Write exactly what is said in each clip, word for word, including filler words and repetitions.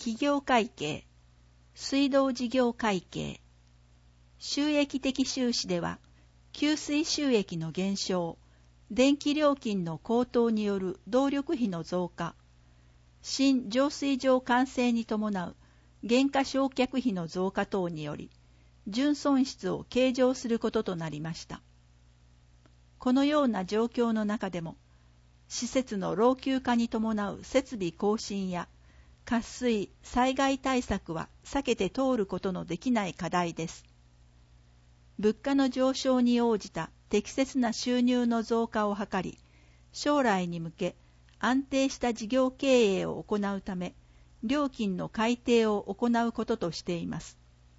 企業会計、水道事業会計。収益的収支では、給水収益の減少、電気料金の高騰による動力費の増加、新浄水場完成に伴う減価償却費の増加等により、純損失を計上することとなりました。このような状況の中でも、施設の老朽化に伴う設備更新や渇水・災害対策は避けて通ることのできない課題です。物価の上昇に応じた適切な収入の増加を図り、将来に向け安定した事業経営を行うため、料金の改定を行うこととしています。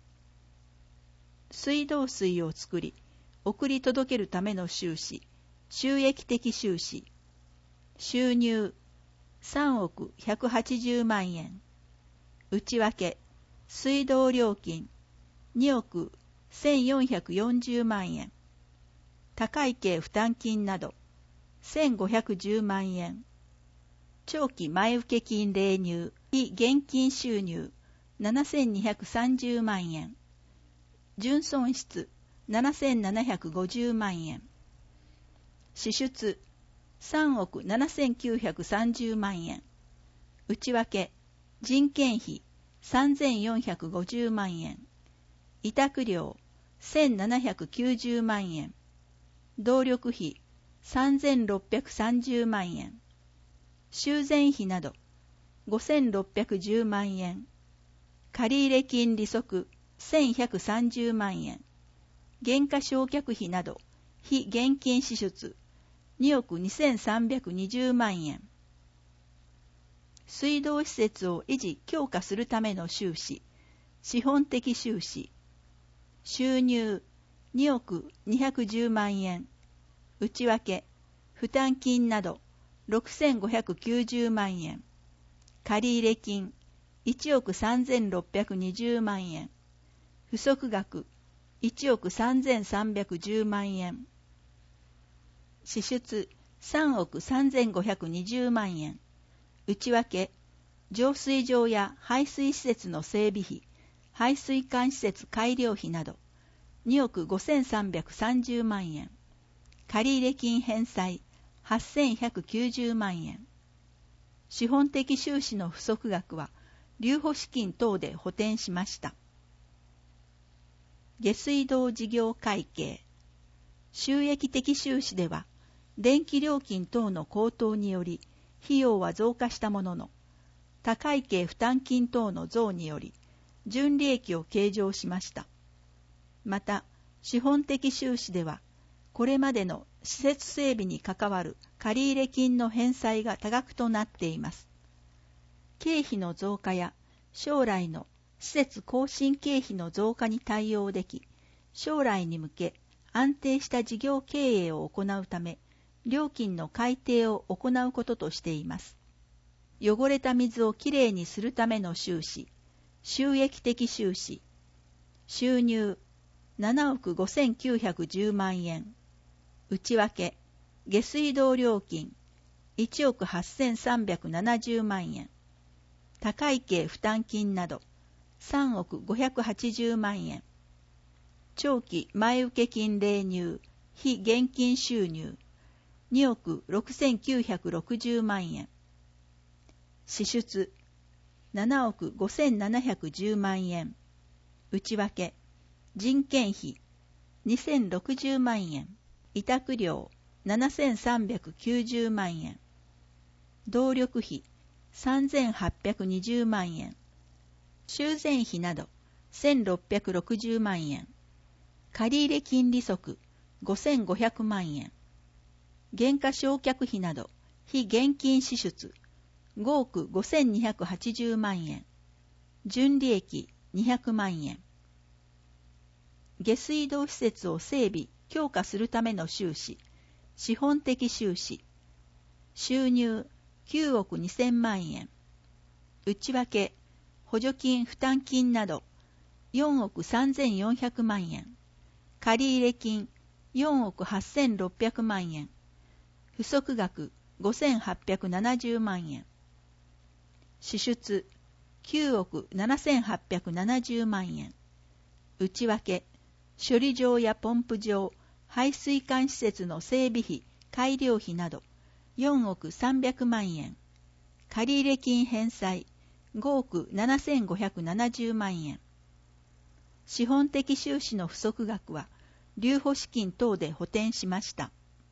水道水を作り、送り届けるための収支、収益的収支。収入、さんおくひゃくはちじゅうまんえん。内訳、水道料金、におくせんよんひゃくよんじゅうまんえん。他会計負担金など、せんごひゃくじゅうまんえん。長期前請金例入、非現金収入、ななせんにひゃくさんじゅうまんえん。純損失、ななせんななひゃくごじゅうまんえん。支出、さんおくななせんきゅうひゃくさんじゅうまんえん。内訳、人件費、さんぜんよんひゃくごじゅうまんえん。委託料、せんななひゃくきゅうじゅうまんえん。動力費、さんぜんろっぴゃくさんじゅうまんえん。修繕費など、ごせんろっぴゃくじゅうまんえん。借入金利息、せんひゃくさんじゅうまんえん。減価償却費など、非現金支出、におくにせんさんびゃくにじゅうまんえん。水道施設を維持・強化するための収支、資本的収支。収入、におくにひゃくじゅうまんえん。内訳、負担金など、ろくせんごひゃくきゅうじゅうまんえん。借入金、いちおくさんぜんろっぴゃくにじゅうまんえん。不足額、いちおくさんぜんさんびゃくじゅうまんえん。支出、さんおくさんぜんごひゃくにじゅうまんえん。内訳、浄水場や排水施設の整備費、排水管施設改良費など、におくごせんさんびゃくさんじゅうまんえん。借入金返済、はっせんひゃくきゅうじゅうまんえん。資本的収支の不足額は、留保資金等で補填しました。下水道事業会計。収益的収支では、電気料金等の高騰により、費用は増加したものの、他会計負担金等の増により、純利益を計上しました。また、資本的収支では、これまでの施設整備に関わる借入金の返済が多額となっています。経費の増加や将来の施設更新経費の増加に対応でき、将来に向け安定した事業経営を行うため、料金の改定を行うこととしています。汚れた水をきれいにするための収支、収益的収支。収入、ななおくごせんきゅうひゃくじゅうまんえん。内訳、下水道料金、いちおくはっせんさんびゃくななじゅうまんえん。他会計負担金など、さんおくごひゃくはちじゅうまんえん。長期前請金例入、非現金収入、におくろくせんきゅうひゃくろくじゅうまんえん。支出、ななおくごせんななひゃくじゅうまんえん。内訳、人件費、にせんろくじゅうまんえん。委託料、ななせんさんびゃくきゅうじゅうまんえん。動力費、さんぜんはっぴゃくにじゅうまんえん。修繕費など、せんろっぴゃくろくじゅうまんえん。借入金利息、ごせんごひゃくまんえん。減価償却費など、非現金支出、ごおくごせんにひゃくはちじゅうまんえん。純利益、にひゃくまんえん。下水道施設を整備、強化するための収支、資本的収支。収入、きゅうおくにせんまんえん。内訳、補助金負担金など、よんおくさんぜんよんひゃくまんえん。借入金、よんおくはっせんろっぴゃくまんえん。不足額、ごせんはっぴゃくななじゅうまんえん。支出、 きゅうおくななせんはっぴゃくななじゅうまんえん。内訳、処理場やポンプ場、排水管施設の整備費、改良費などよんおくさんびゃくまんえん。借入金返済ごおくななせんごひゃくななじゅうまんえん。資本的収支の不足額は留保資金等で補填しました。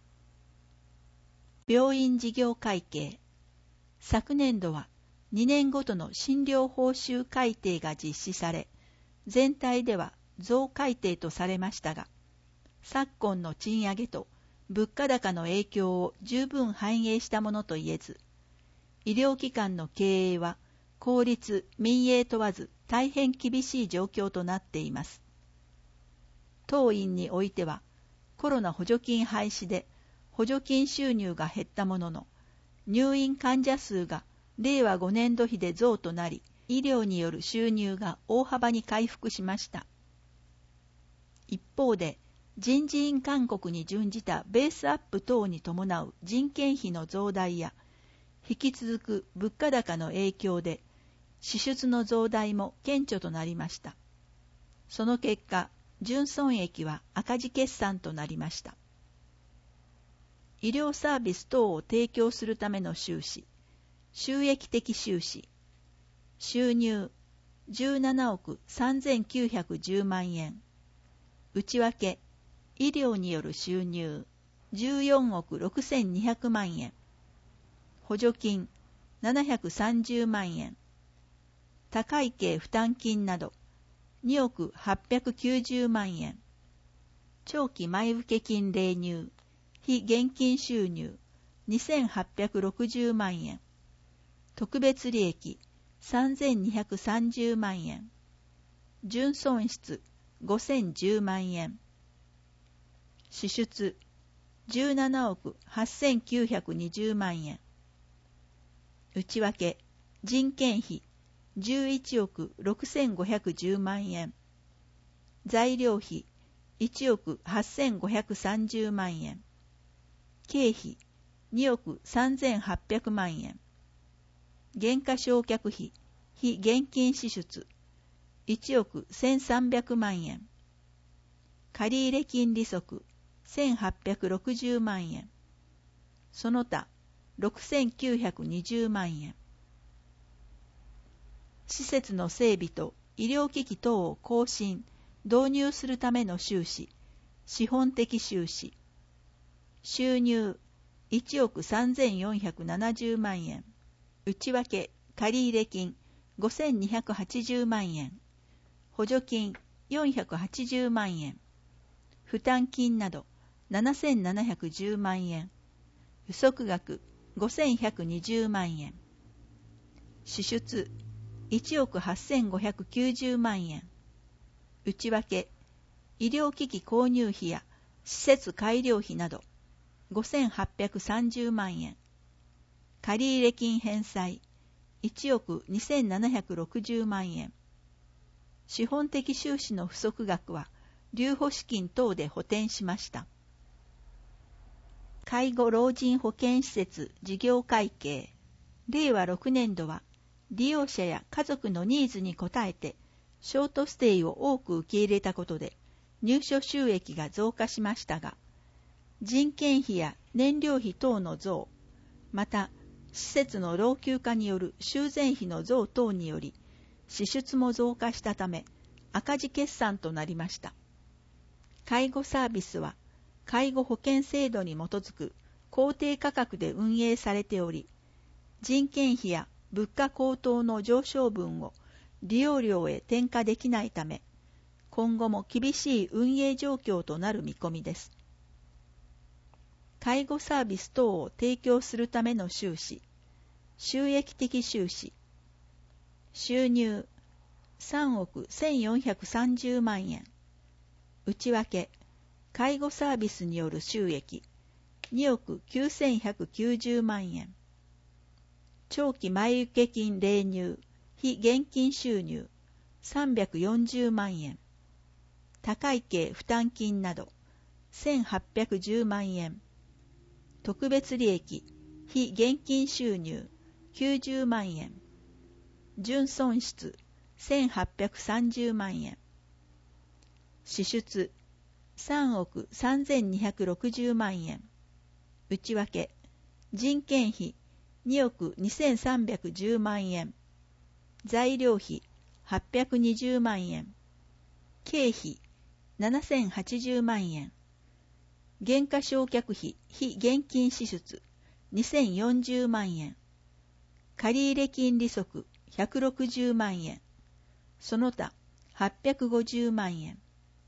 病院事業会計。昨年度はにねんごとの診療報酬改定が実施され、全体では増改定とされましたが、昨今の賃上げと物価高の影響を十分反映したものといえず、医療機関の経営は公立・民営問わず大変厳しい状況となっています。当院においては、コロナ補助金廃止で補助金収入が減ったものの、入院患者数がれいわごねんど比で増となり、医療による収入が大幅に回復しました。一方で、人事院勧告に準じたベースアップ等に伴う人件費の増大や、引き続く物価高の影響で、支出の増大も顕著となりました。その結果、純損益は赤字決算となりました。医療サービス等を提供するための収支、収益的収支、収入じゅうななおくさんぜんきゅうひゃくじゅうまんえん、内訳、医療による収入じゅうよんおくろくせんにひゃくまんえん、補助金ななひゃくさんじゅうまんえん、他会計負担金などにおくはっぴゃくきゅうじゅうまんえん、長期前受金例入、非現金収入にせんはっぴゃくろくじゅうまんえん、特別利益さんぜんにひゃくさんじゅうまんえん、純損失ごせんじゅうまんえん、支出じゅうななおくはっせんきゅうひゃくにじゅうまんえん、内訳、人件費じゅういちおくろくせんごひゃくじゅうまんえん、材料費いちおくはっせんごひゃくさんじゅうまんえん、経費におくさんぜんはっぴゃくまんえん、減価償却費、非現金支出いちおくせんさんびゃくまんえん、借入金利息せんはっぴゃくろくじゅうまんえん、その他ろくせんきゅうひゃくにじゅうまんえん。施設の整備と医療機器等を更新、導入するための収支、資本的収支。収入いちおくさんぜんよんひゃくななじゅうまんえん。内訳借入金ごせんにひゃくはちじゅうまんえん。補助金よんひゃくはちじゅうまんえん。負担金などななせんななひゃくじゅうまんえん。不足額ごせんひゃくにじゅうまんえん。支出いちおくはっせんごひゃくきゅうじゅうまんえん。内訳医療機器購入費や施設改良費などごせんはっぴゃくさんじゅうまんえん。借入金返済いちおくにせんななひゃくろくじゅうまんえん。資本的収支の不足額は留保資金等で補填しました。介護老人保健施設事業会計。れいわろくねんどは利用者や家族のニーズに応えてショートステイを多く受け入れたことで入所収益が増加しましたが、人件費や燃料費等の増、また施設の老朽化による修繕費の増等により支出も増加したため赤字決算となりました。介護サービスは介護保険制度に基づく公定価格で運営されており、人件費や物価高騰の上昇分を利用料へ転嫁できないため、今後も厳しい運営状況となる見込みです。介護サービス等を提供するための収支、収益的収支。収入さんおくせんよんひゃくさんじゅうまんえん。内訳介護サービスによる収益におくきゅうせんひゃくきゅうじゅうまんえん。長期前受金例入非現金収入さんびゃくよんじゅうまんえん。他会計負担金などせんはっぴゃくじゅうまんえん。特別利益非現金収入きゅうじゅうまんえん。 純損失せんはっぴゃくさんじゅうまんえん。支出さんおくさんぜんにひゃくろくじゅうまんえん。内訳人件費におくにせんさんびゃくじゅうまんえん。材料費はっぴゃくにじゅうまんえん。経費ななせんはちじゅうまんえん。減価償却費非現金支出にせんよんじゅうまんえん。借入金利息ひゃくろくじゅうまんえん。その他はっぴゃくごじゅうまんえん。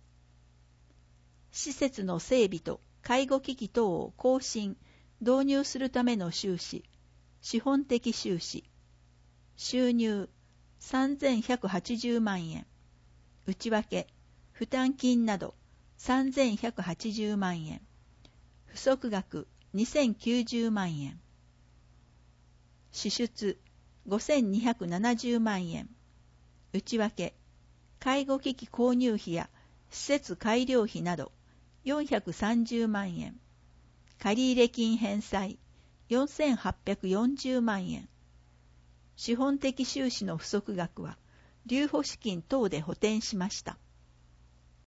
施設の整備と介護機器等を更新、導入するための収支、資本的収支。収入さんぜんひゃくはちじゅうまんえん。内訳、負担金などさんぜんひゃくはちじゅうまんえん。不足額にせんきゅうじゅうまんえん。支出ごせんにひゃくななじゅうまんえん。内訳、介護機器購入費や施設改良費などよんひゃくさんじゅうまんえん。借入金返済よんせんはっぴゃくよんじゅうまんえん。資本的収支の不足額は留保資金等で補填しました。